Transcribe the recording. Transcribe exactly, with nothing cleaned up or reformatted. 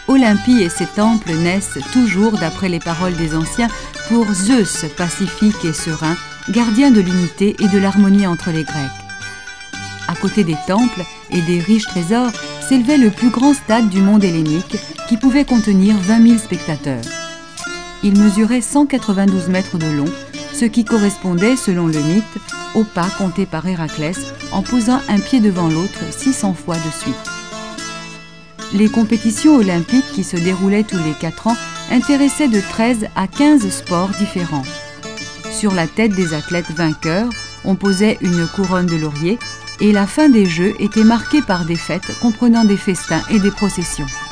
Olympie et ses temples naissent toujours, d'après les paroles des anciens, pour Zeus, pacifique et serein, gardien de l'unité et de l'harmonie entre les Grecs. À côté des temples et des riches trésors, s'élevait le plus grand stade du monde hellénique, qui pouvait contenir vingt mille spectateurs. Il mesurait cent quatre-vingt-douze mètres de long, ce qui correspondait, selon le mythe, au pas compté par Héraclès en posant un pied devant l'autre six cents fois de suite. Les compétitions olympiques qui se déroulaient tous les quatre ans intéressaient de treize à quinze sports différents. Sur la tête des athlètes vainqueurs, on posait une couronne de laurier et la fin des Jeux était marquée par des fêtes comprenant des festins et des processions.